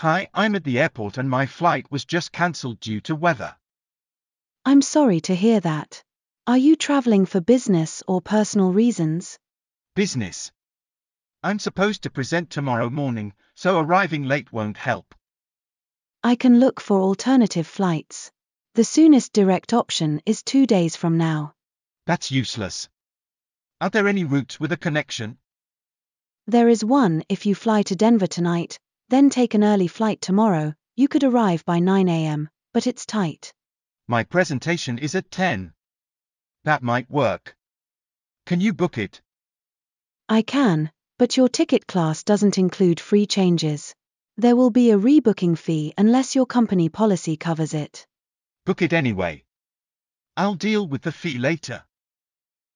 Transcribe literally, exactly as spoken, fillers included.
Hi, I'm at the airport and my flight was just cancelled due to weather. I'm sorry to hear that. Are you traveling for business or personal reasons? Business. I'm supposed to present tomorrow morning, so arriving late won't help. I can look for alternative flights. The soonest direct option is two days from now. That's useless. Are there any routes with a connection? There is one. If you fly to Denver tonight, then take an early flight tomorrow, you could arrive by nine a m, but it's tight. My presentation is at ten. That might work. Can you book it? I can, but your ticket class doesn't include free changes. There will be a rebooking fee unless your company policy covers it. Book it anyway. I'll deal with the fee later.